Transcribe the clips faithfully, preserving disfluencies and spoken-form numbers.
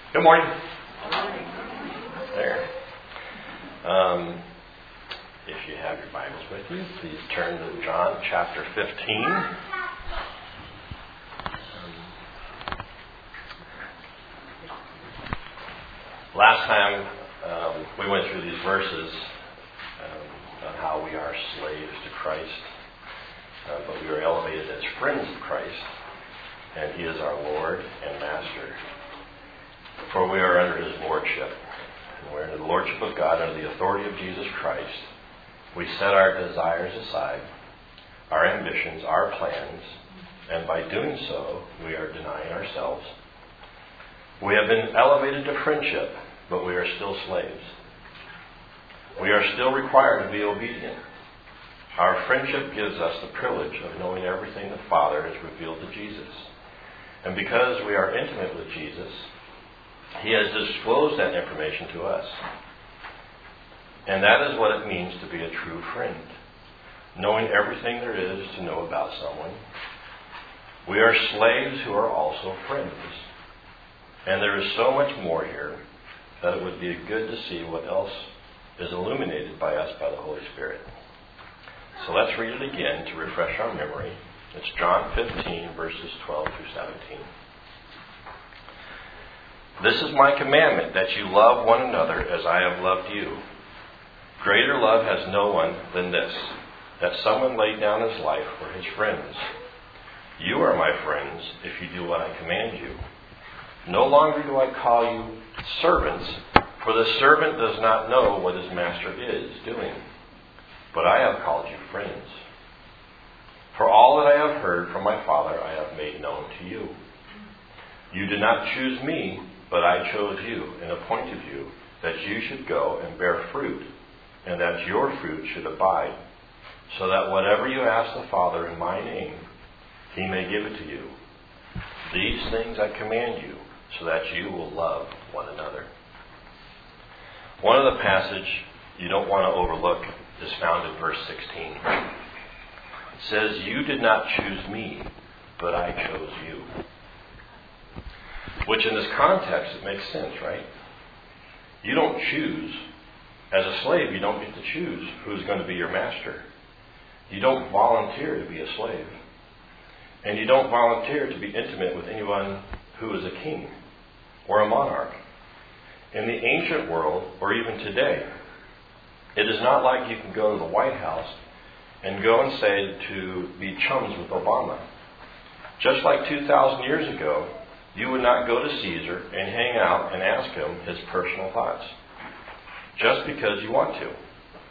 Good morning. There. Um, if you have your Bibles with you, please turn to John chapter fifteen. Um, last time um, we went through these verses um, on how we are slaves to Christ, uh, but we are elevated as friends of Christ, and He is our Lord and Master. For we are under His lordship, and we're under the lordship of God, under the authority of Jesus Christ. We set our desires aside, our ambitions, our plans, and by doing so, we are denying ourselves. We have been elevated to friendship, but we are still slaves. We are still required to be obedient. Our friendship gives us the privilege of knowing everything the Father has revealed to Jesus. And because we are intimate with Jesus, He has disclosed that information to us. And that is what it means to be a true friend. Knowing everything there is to know about someone. We are slaves who are also friends. And there is so much more here that it would be good to see what else is illuminated by us by the Holy Spirit. So let's read it again to refresh our memory. It's John fifteen, verses twelve through seventeen. This is my commandment, that you love one another as I have loved you. Greater love has no one than this, that someone laid down his life for his friends. You are my friends if you do what I command you. No longer do I call you servants, for the servant does not know what his master is doing. But I have called you friends. For all that I have heard from my Father I have made known to you. You did not choose me, but I chose you and appointed you that you should go and bear fruit, and that your fruit should abide, so that whatever you ask the Father in my name, He may give it to you. These things I command you, so that you will love one another. One of the passage you don't want to overlook is found in verse sixteen. It says, you did not choose me, but I chose you. Which in this context, it makes sense, right? You don't choose. As a slave, you don't get to choose who's going to be your master. You don't volunteer to be a slave. And you don't volunteer to be intimate with anyone who is a king or a monarch. In the ancient world, or even today, it is not like you can go to the White House and go and say to be chums with Obama. Just like two thousand years ago, you would not go to Caesar and hang out and ask him his personal thoughts. Just because you want to.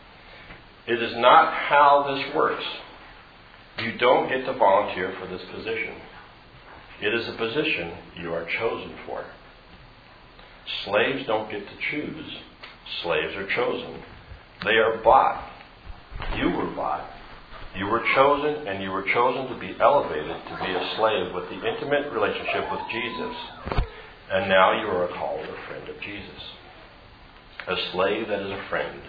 It is not how this works. You don't get to volunteer for this position. It is a position you are chosen for. Slaves don't get to choose. Slaves are chosen. They are bought. You were bought. You were chosen, and you were chosen to be elevated to be a slave with the intimate relationship with Jesus. And now you are called a friend of Jesus. A slave that is a friend.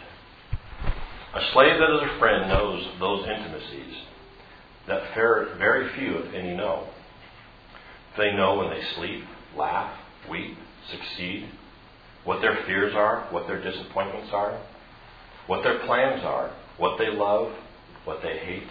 A slave that is a friend knows those intimacies that very few, if any, know. They know when they sleep, laugh, weep, succeed, what their fears are, what their disappointments are, what their plans are, what they love, what they hate.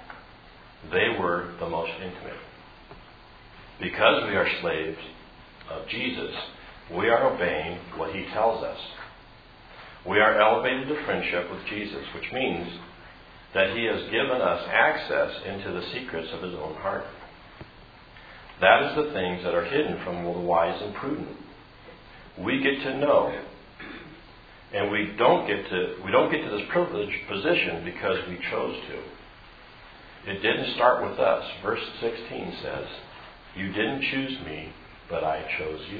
They were the most intimate. Because we are slaves of Jesus, we are obeying what He tells us. We are elevated to friendship with Jesus, which means that He has given us access into the secrets of His own heart. That is the things that are hidden from the wise and prudent. We get to know. And we don't get to we don't get to this privileged position because we chose to. It didn't start with us. Verse sixteen says, you didn't choose me, but I chose you.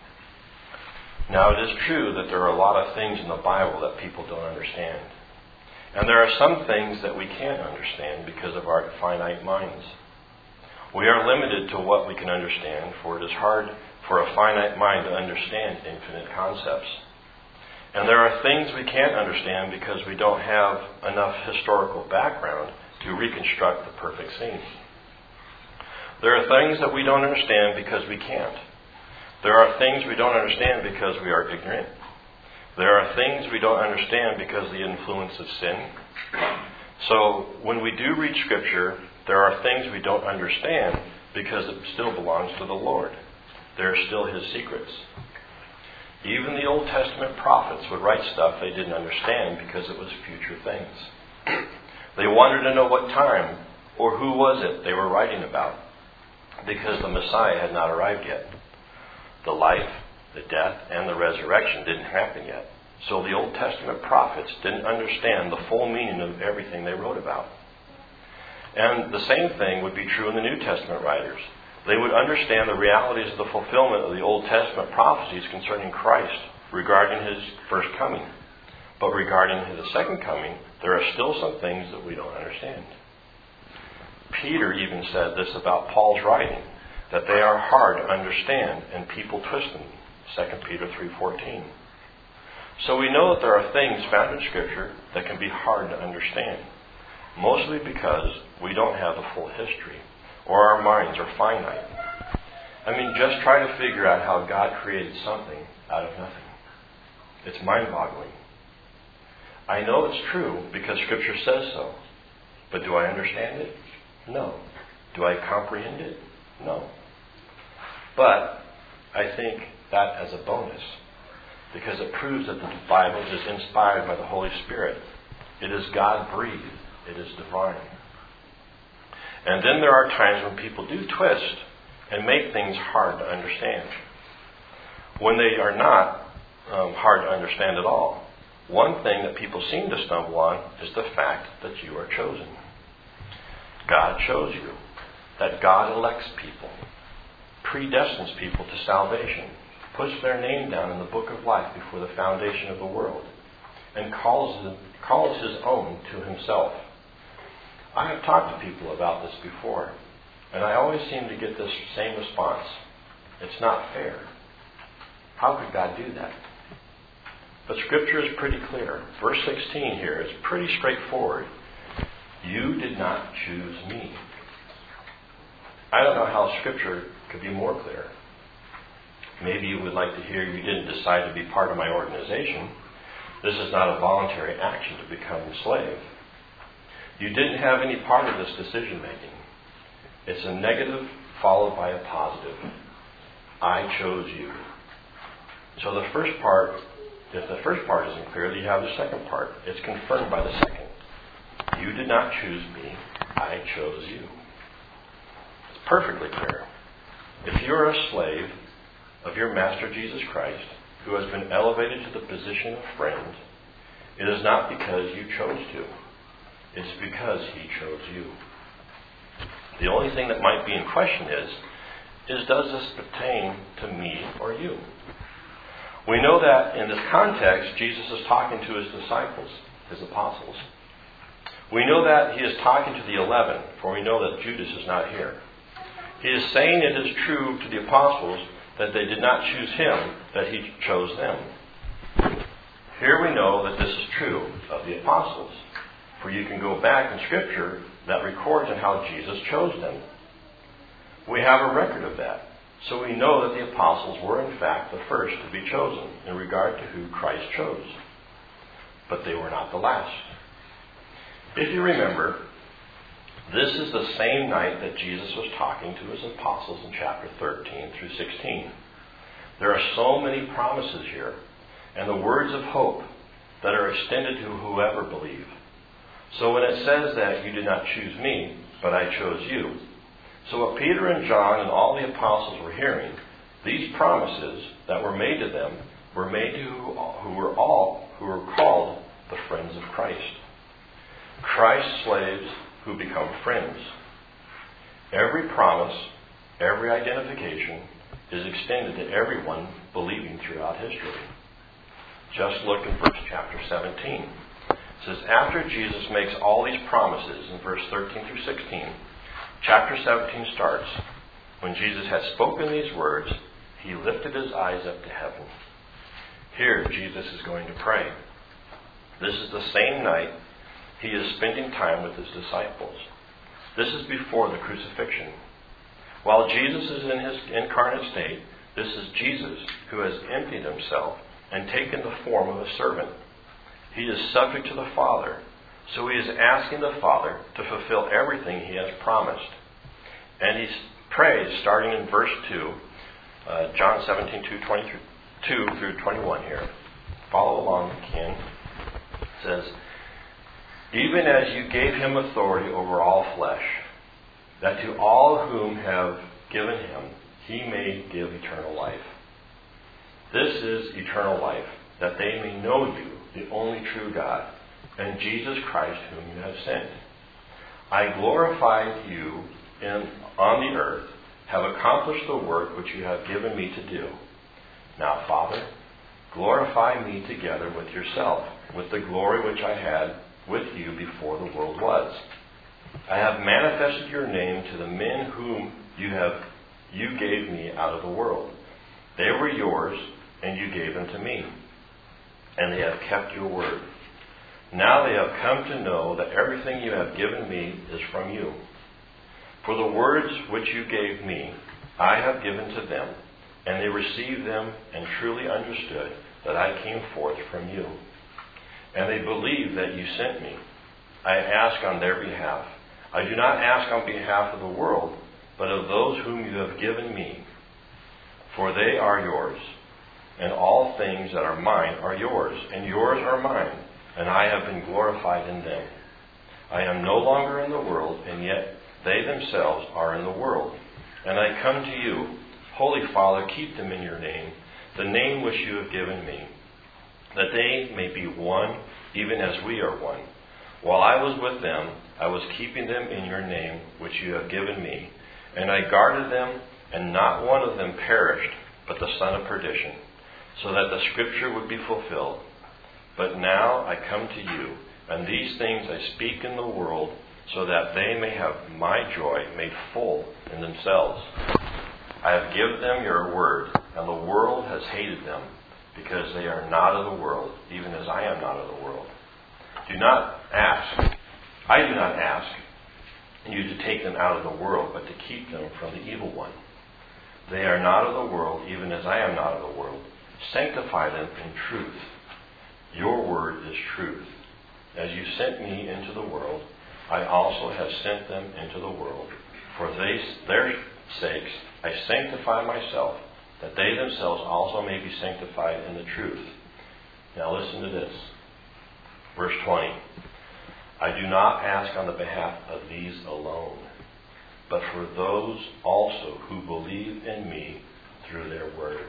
Now it is true that there are a lot of things in the Bible that people don't understand. And there are some things that we can't understand because of our finite minds. We are limited to what we can understand, for it is hard for a finite mind to understand infinite concepts. And there are things we can't understand because we don't have enough historical background to reconstruct the perfect scene. There are things that we don't understand because we can't. There are things we don't understand because we are ignorant. There are things we don't understand because of the influence of sin. So when we do read Scripture, there are things we don't understand because it still belongs to the Lord. There are still His secrets. Even the Old Testament prophets would write stuff they didn't understand because it was future things. They wanted to know what time or who was it they were writing about because the Messiah had not arrived yet. The life, the death, and the resurrection didn't happen yet. So the Old Testament prophets didn't understand the full meaning of everything they wrote about. And the same thing would be true in the New Testament writers. They would understand the realities of the fulfillment of the Old Testament prophecies concerning Christ regarding His first coming. But regarding His second coming, there are still some things that we don't understand. Peter even said this about Paul's writing, that they are hard to understand and people twist them. Second Peter three fourteen. So we know that there are things found in Scripture that can be hard to understand, mostly because we don't have the full history, or our minds are finite. I mean, just try to figure out how God created something out of nothing. It's mind-boggling. I know it's true because Scripture says so, but do I understand it? No. Do I comprehend it? No. But I think that as a bonus, because it proves that the Bible is inspired by the Holy Spirit. It is God-breathed. It is divine. And then there are times when people do twist and make things hard to understand. When they are not um, hard to understand at all, one thing that people seem to stumble on is the fact that you are chosen. God chose you. That God elects people, predestines people to salvation, puts their name down in the book of life before the foundation of the world, and calls, them, calls His own to Himself. I have talked to people about this before, and I always seem to get this same response. It's not fair. How could God do that? But Scripture is pretty clear. Verse sixteen here is pretty straightforward. You did not choose me. I don't know how Scripture could be more clear. Maybe you would like to hear you didn't decide to be part of my organization. This is not a voluntary action to become a slave. You didn't have any part of this decision making. It's a negative followed by a positive. I chose you. So the first part, if the first part isn't clear, you have the second part. It's confirmed by the second. You did not choose me. I chose you. It's perfectly clear. If you're a slave of your Master Jesus Christ, who has been elevated to the position of friend, it is not because you chose to. It's because He chose you. The only thing that might be in question is, is does this pertain to me or you? We know that in this context, Jesus is talking to His disciples, His apostles. We know that He is talking to the eleven, for we know that Judas is not here. He is saying it is true to the apostles that they did not choose Him, that He chose them. Here we know that this is true of the apostles, for you can go back in Scripture that records on how Jesus chose them. We have a record of that, so we know that the apostles were in fact the first to be chosen in regard to who Christ chose. But they were not the last. If you remember, this is the same night that Jesus was talking to His apostles in chapter thirteen through sixteen. There are so many promises here, and the words of hope that are extended to whoever believes. So when it says that you did not choose me, but I chose you. So what Peter and John and all the apostles were hearing, these promises that were made to them were made to who were all who were called the friends of Christ. Christ's slaves who become friends. Every promise, every identification is extended to everyone believing throughout history. Just look in verse chapter seventeen. It says, after Jesus makes all these promises in verse thirteen through sixteen, chapter seventeen starts. When Jesus had spoken these words, He lifted His eyes up to heaven. Here, Jesus is going to pray. This is the same night He is spending time with His disciples. This is before the crucifixion. While Jesus is in His incarnate state, This is Jesus, who has emptied himself and taken the form of a servant. He is subject to the Father, so he is asking the Father to fulfill everything he has promised. And he prays, starting in verse two, uh, John seventeen, two, twenty-two through twenty-one here. Follow along if you can. It says, even as you gave him authority over all flesh, that to all whom have given him, he may give eternal life. This is eternal life, that they may know you, the only true God, and Jesus Christ whom you have sent. I glorified you in, on the earth, have accomplished the work which you have given me to do. Now, Father, glorify me together with yourself, with the glory which I had with you before the world was. I have manifested your name to the men whom you have you gave me out of the world. They were yours, and you gave them to me, and they have kept your word. Now they have come to know that everything you have given me is from you. For the words which you gave me, I have given to them, and they received them and truly understood that I came forth from you. And they believe that you sent me. I ask on their behalf. I do not ask on behalf of the world, but of those whom you have given me. For they are yours, and all things that are mine are yours, and yours are mine, and I have been glorified in them. I am no longer in the world, and yet they themselves are in the world. And I come to you. Holy Father, keep them in your name, the name which you have given me, that they may be one, even as we are one. While I was with them, I was keeping them in your name, which you have given me. And I guarded them, and not one of them perished, but the son of perdition, so that the scripture would be fulfilled. But now I come to you, and these things I speak in the world, so that they may have my joy made full in themselves. I have given them your word, and the world has hated them, because they are not of the world, even as I am not of the world. Do not ask, I do not ask you to take them out of the world, but to keep them from the evil one. They are not of the world, even as I am not of the world. Sanctify them in truth. Your word is truth. As you sent me into the world, I also have sent them into the world. For they, their sakes I sanctify myself, that they themselves also may be sanctified in the truth. Now listen to this. Verse twenty. I do not ask on the behalf of these alone, but for those also who believe in me through their word.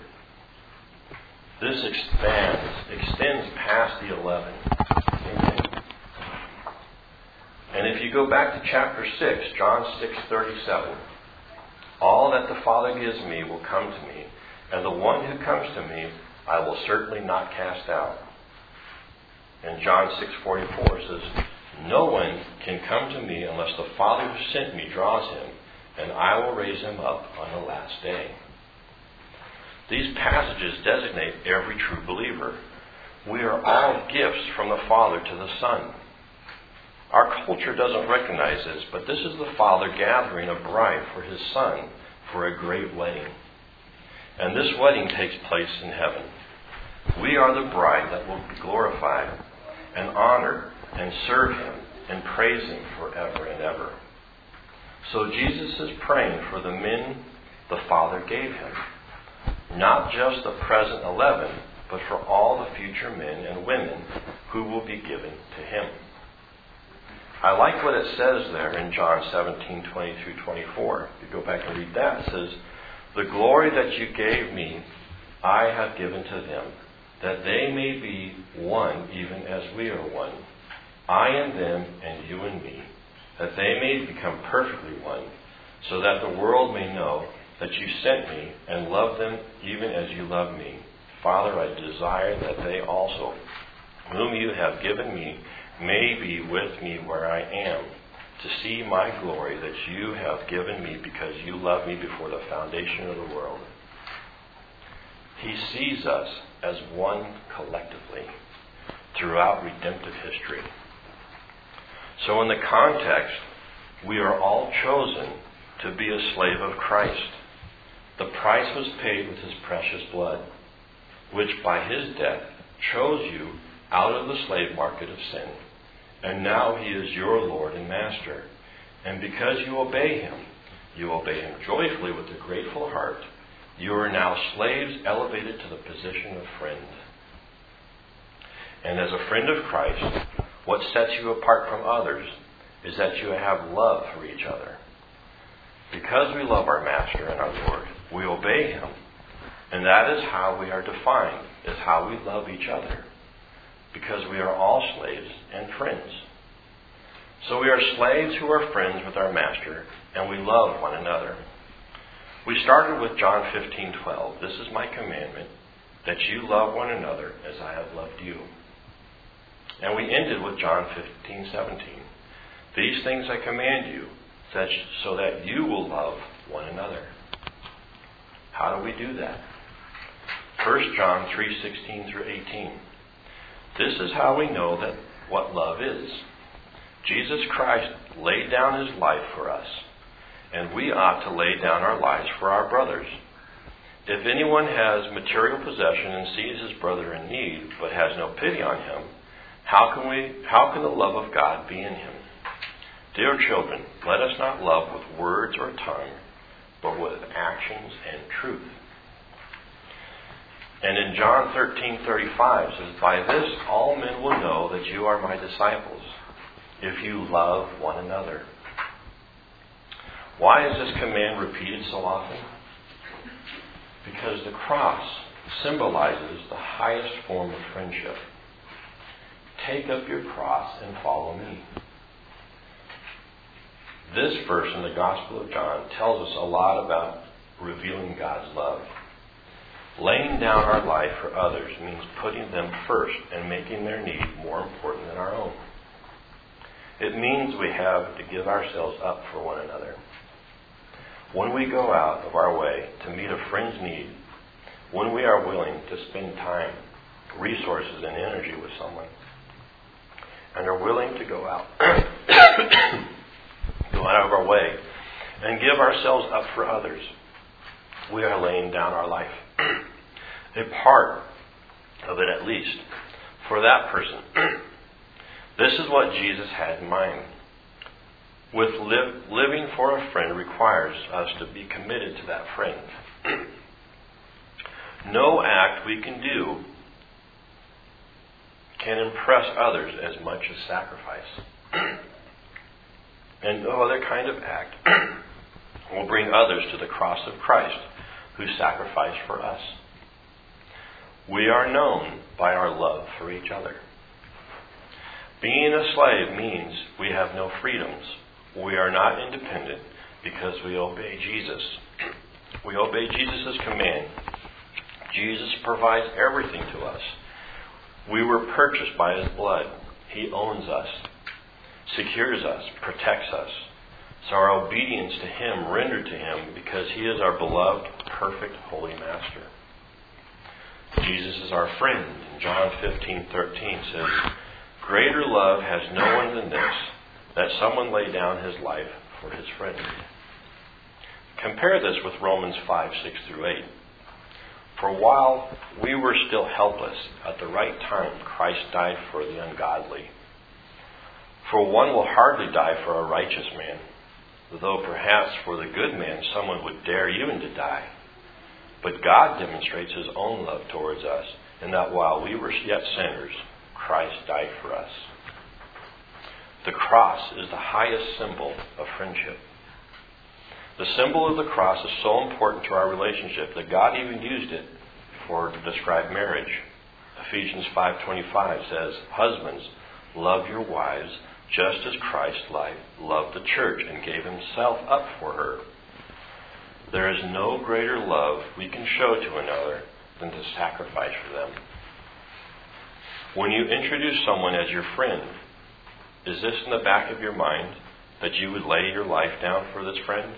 This expands, extends past the eleven. Amen. And if you go back to chapter six, John six thirty-seven, all that the Father gives me will come to me, and the one who comes to me I will certainly not cast out. And John six forty-four says, no one can come to me unless the Father who sent me draws him, and I will raise him up on the last day. These passages designate every true believer. We are all gifts from the Father to the Son. Our culture doesn't recognize this, but this is the Father gathering a bride for his Son for a great wedding. And this wedding takes place in heaven. We are the bride that will be glorified and honored and serve him and praise him forever and ever. So Jesus is praying for the men the Father gave him. Not just the present eleven, but for all the future men and women who will be given to him. I like what it says there in John seventeen, twenty through twenty-four. If you go back and read that, it says, the glory that you gave me, I have given to them, that they may be one even as we are one. I and them, and you and me, that they may become perfectly one, so that the world may know that you sent me and love them even as you love me. Father, I desire that they also, whom you have given me, may be with me where I am, to see my glory that you have given me because you loved me before the foundation of the world. He sees us as one collectively throughout redemptive history. So in the context, we are all chosen to be a slave of Christ. The price was paid with his precious blood, which by his death chose you out of the slave market of sin. And now he is your Lord and Master. And because you obey him, you obey him joyfully with a grateful heart. You are now slaves elevated to the position of friend. And as a friend of Christ, what sets you apart from others is that you have love for each other. Because we love our Master and our Lord, we obey him. And that is how we are defined, is how we love each other. Because we are all slaves and friends. So we are slaves who are friends with our Master, and we love one another. We started with John fifteen twelve. This is my commandment, that you love one another as I have loved you. And we ended with John fifteen seventeen. These things I command you, so that you will love one another. How do we do that? First John three sixteen through eighteen. This is how we know that what love is. Jesus Christ laid down his life for us, and we ought to lay down our lives for our brothers. If anyone has material possession and sees his brother in need, but has no pity on him, how can we? How can the love of God be in him? Dear children, let us not love with words or tongue, but with actions and truth. And in John thirteen thirty-five it says, by this all men will know that you are my disciples, if you love one another. Why is this command repeated so often? Because the cross symbolizes the highest form of friendship. Take up your cross and follow me. This verse in the Gospel of John tells us a lot about revealing God's love. Laying down our life for others means putting them first and making their need more important than our own. It means we have to give ourselves up for one another. When we go out of our way to meet a friend's need, when we are willing to spend time, resources, and energy with someone, and are willing to go out, go out of our way, and give ourselves up for others, we are laying down our life. A part of it at least, for that person. This is what Jesus had in mind. With live, living for a friend requires us to be committed to that friend. No act we can do can impress others as much as sacrifice. And no other kind of act will bring others to the cross of Christ, who sacrificed for us. We are known by our love for each other. Being a slave means we have no freedoms. We are not independent because we obey Jesus. We obey Jesus' command. Jesus provides everything to us. We were purchased by his blood. He owns us, secures us, protects us. So our obedience to him rendered to him because he is our beloved, perfect, holy Master. Jesus is our friend. John fifteen thirteen says, greater love has no one than this, that someone lay down his life for his friend. Compare this with Romans five six through eight. For while we were still helpless, at the right time Christ died for the ungodly. For one will hardly die for a righteous man, though perhaps for the good man someone would dare even to die. But God demonstrates his own love towards us, in that while we were yet sinners, Christ died for us. The cross is the highest symbol of friendship. The symbol of the cross is so important to our relationship that God even used it for to describe marriage. Ephesians five twenty-five says, husbands, love your wives just as Christ loved the church and gave himself up for her. There is no greater love we can show to another than to sacrifice for them. When you introduce someone as your friend, is this in the back of your mind that you would lay your life down for this friend?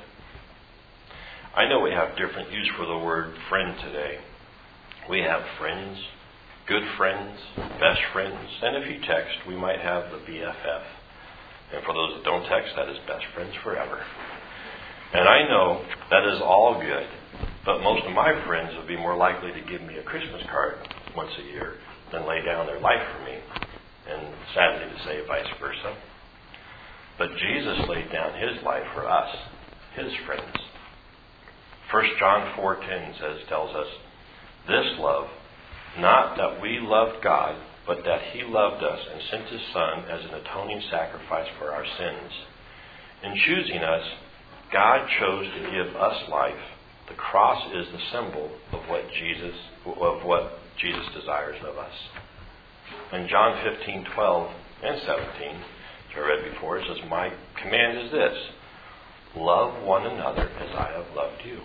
I know we have different use for the word friend today. We have friends, good friends, best friends, and if you text, we might have the B F F. And for those that don't text, that is best friends forever. And I know that is all good. But most of my friends would be more likely to give me a Christmas card once a year than lay down their life for me. And sadly to say, vice versa. But Jesus laid down his life for us, his friends. First John four ten says, tells us, this love, not that we loved God, but that he loved us and sent his Son as an atoning sacrifice for our sins. In choosing us, God chose to give us life. The cross is the symbol of what Jesus of what Jesus desires of us. In John fifteen twelve and seventeen, which I read before, it says, my command is this, love one another as I have loved you.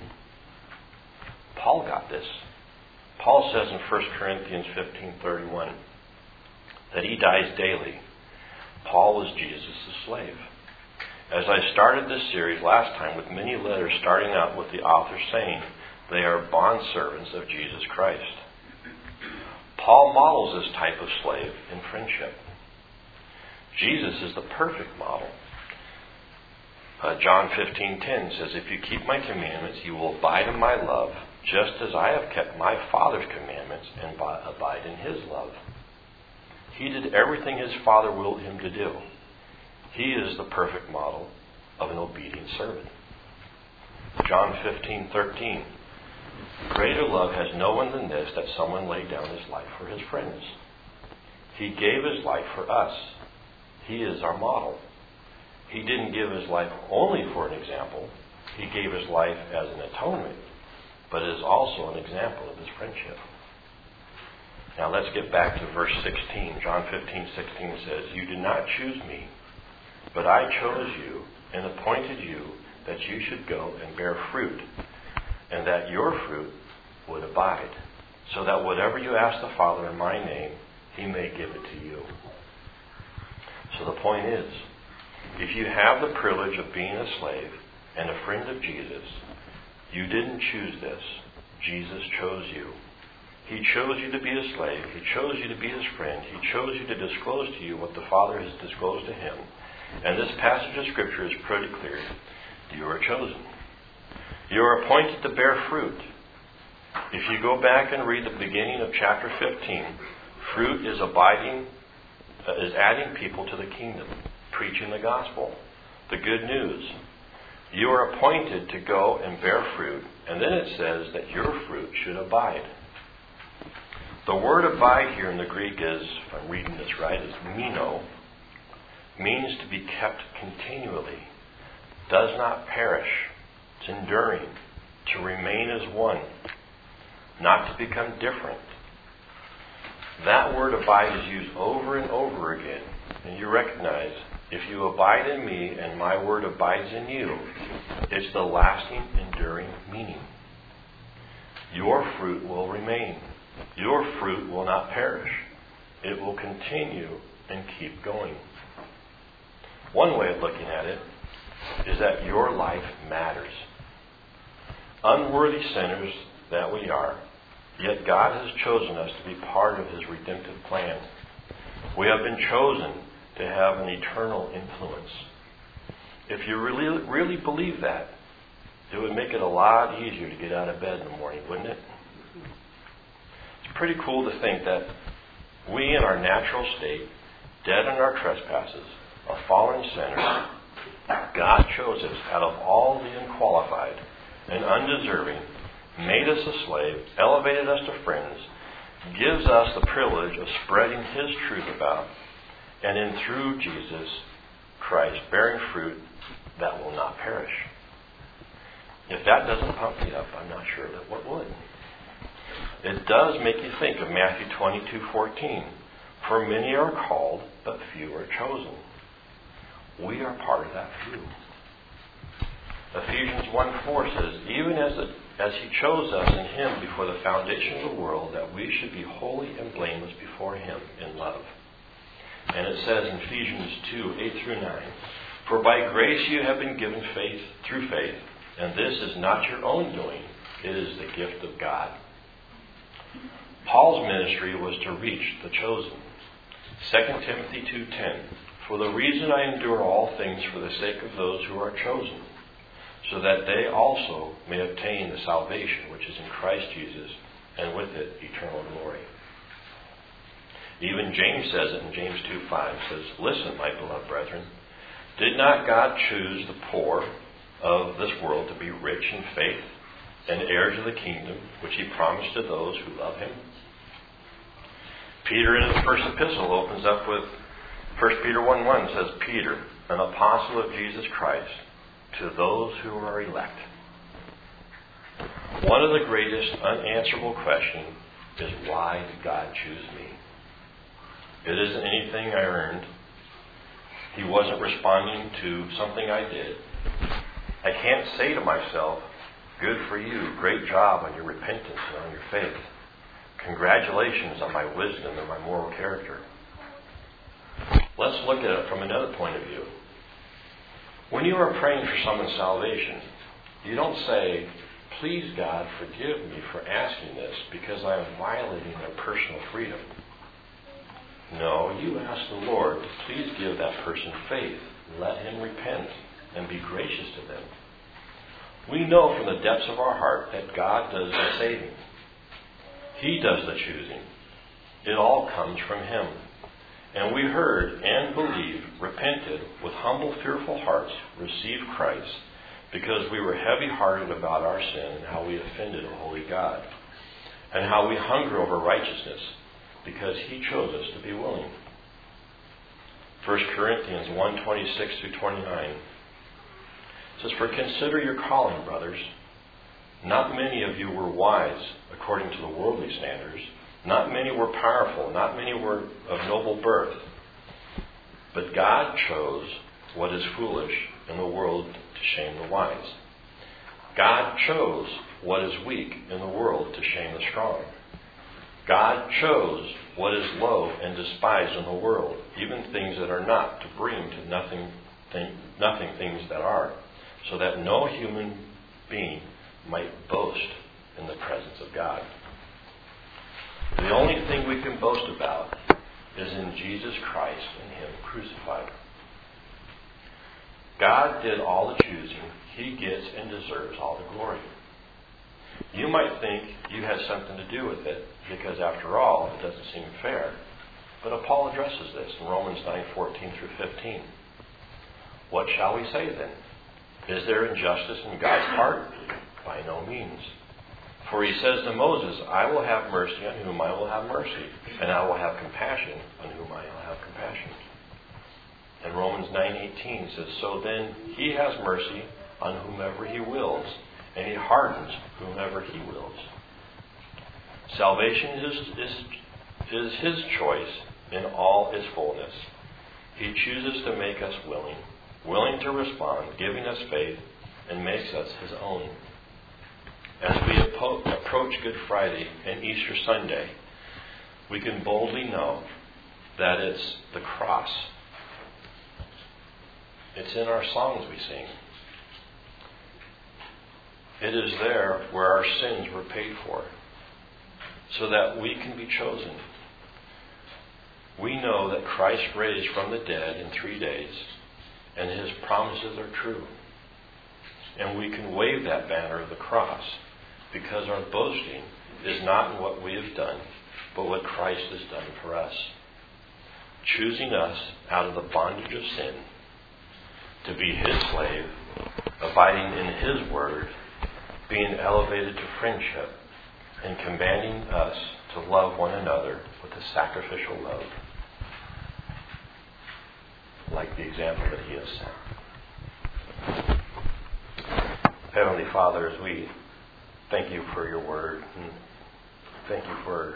Paul got this. Paul says in First Corinthians fifteen thirty-one that he dies daily. Paul was Jesus' slave. As I started this series last time with many letters starting out with the author saying they are bondservants of Jesus Christ. Paul models this type of slave in friendship. Jesus is the perfect model. Uh, John fifteen ten says, if you keep my commandments, you will abide in my love, just as I have kept my Father's commandments and abide in his love. He did everything his Father willed him to do. He is the perfect model of an obedient servant. John fifteen thirteen. Greater love has no one than this, that someone laid down his life for his friends. He gave his life for us. He is our model. He didn't give his life only for an example. He gave his life as an atonement, but it is also an example of his friendship. Now let's get back to verse sixteen. John fifteen sixteen says, you did not choose me, but I chose you and appointed you that you should go and bear fruit, and that your fruit would abide, so that whatever you ask the Father in my name, he may give it to you. So the point is, if you have the privilege of being a slave and a friend of Jesus, you didn't choose this. Jesus chose you. He chose you to be a slave. He chose you to be his friend. He chose you to disclose to you what the Father has disclosed to him. And this passage of Scripture is pretty clear. You are chosen. You are appointed to bear fruit. If you go back and read the beginning of chapter fifteen, fruit is abiding, uh, is adding people to the kingdom, preaching the gospel, the good news. You are appointed to go and bear fruit, and then it says that your fruit should abide. The word abide here in the Greek is, if I'm reading this right, is meno, means to be kept continually, does not perish, it's enduring, to remain as one, not to become different. That word abide is used over and over again, and you recognize, if you abide in me and my word abides in you, it's the lasting, enduring meaning. Your fruit will remain. Your fruit will not perish. It will continue and keep going. One way of looking at it is that your life matters. Unworthy sinners that we are, yet God has chosen us to be part of his redemptive plan. We have been chosen to have an eternal influence. If you really, really believe that, it would make it a lot easier to get out of bed in the morning, wouldn't it? It's pretty cool to think that we in our natural state, dead in our trespasses, a fallen sinner, God chose us out of all the unqualified and undeserving, made us a slave, elevated us to friends, gives us the privilege of spreading his truth about, and in through Jesus Christ, bearing fruit that will not perish. If that doesn't pump you up, I'm not sure that what would. It does make you think of Matthew twenty-two fourteen. For many are called, but few are chosen. We are part of that few. Ephesians one four says, even as, it, as he chose us in him before the foundation of the world, that we should be holy and blameless before him in love. And it says in Ephesians two eight through nine, for by grace you have been given faith through faith, and this is not your own doing, it is the gift of God. Paul's ministry was to reach the chosen. Second Timothy two ten, for the reason I endure all things for the sake of those who are chosen, so that they also may obtain the salvation which is in Christ Jesus, and with it eternal glory. Even James says it in James two five, says, "Listen, my beloved brethren, did not God choose the poor of this world to be rich in faith and heirs of the kingdom which he promised to those who love him?" Peter in his first epistle opens up with First Peter one one, says, "Peter, an apostle of Jesus Christ, to those who are elect." One of the greatest unanswerable questions is, why did God choose me? It isn't anything I earned. He wasn't responding to something I did. I can't say to myself, "Good for you, great job on your repentance and on your faith. Congratulations on my wisdom and my moral character." Let's look at it from another point of view. When you are praying for someone's salvation, you don't say, "Please, God, forgive me for asking this because I am violating their personal freedom." No, you ask the Lord to please give that person faith, let him repent, and be gracious to them. We know from the depths of our heart that God does the saving. He does the choosing. It all comes from him. And we heard and believed, repented, with humble, fearful hearts, received Christ, because we were heavy-hearted about our sin and how we offended a holy God, and how we hunger over righteousness, because he chose us to be willing. First Corinthians one twenty-six through twenty-nine says, "For consider your calling, brothers. Not many of you were wise according to the worldly standards. Not many were powerful. Not many were of noble birth. But God chose what is foolish in the world to shame the wise. God chose what is weak in the world to shame the strong. God chose what is low and despised in the world, even things that are not, to bring to nothing, th- nothing things that are, so that no human being might boast in the presence of God." The only thing we can boast about is in Jesus Christ and him crucified. God did all the choosing. He gets and deserves all the glory. You might think you had something to do with it, because after all, it doesn't seem fair. But Paul addresses this in Romans nine fourteen through fifteen. "What shall we say then? Is there injustice in God's part? By no means. For he says to Moses, 'I will have mercy on whom I will have mercy, and I will have compassion on whom I will have compassion.' And Romans nine eighteen says, 'So then he has mercy on whomever he wills, and he hardens whomever he wills.' Salvation is, is, is his choice in all its fullness. He chooses to make us willing, willing to respond, giving us faith, and makes us his own. As we approach Good Friday and Easter Sunday, we can boldly know that it's the cross. It's in our songs we sing. It is there where our sins were paid for, so that we can be chosen. We know that Christ raised from the dead in three days, and his promises are true. And we can wave that banner of the cross, because our boasting is not in what we have done, but what Christ has done for us. Choosing us out of the bondage of sin, to be his slave, abiding in his word, being elevated to friendship, and commanding us to love one another with a sacrificial love, like the example that he has set. Heavenly Father, as we thank you for your word, and thank you for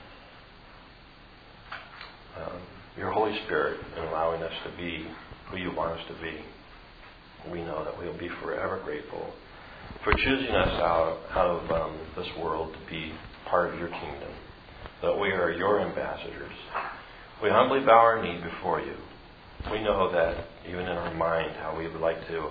um, your Holy Spirit in allowing us to be who you want us to be. We know that we will be forever grateful for choosing us out, out of um, this world to be part of your kingdom, that we are your ambassadors. We humbly bow our knee before you. We know that even in our mind how we would like to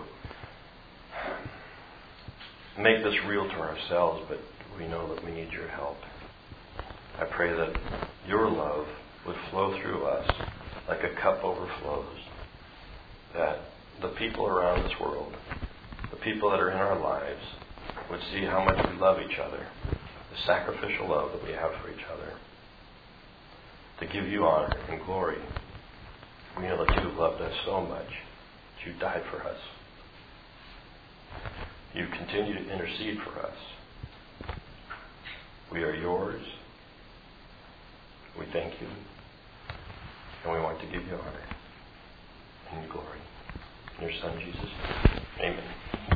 make this real to ourselves, but we know that we need your help. I pray that your love would flow through us like a cup overflows, that the people around this world, the people that are in our lives would see how much we love each other, the sacrificial love that we have for each other, to give you honor and glory. We know that you loved us so much that you died for us. You continue to intercede for us. We are yours. We thank you. And we want to give you honor and glory. In your Son, Jesus' name. Amen.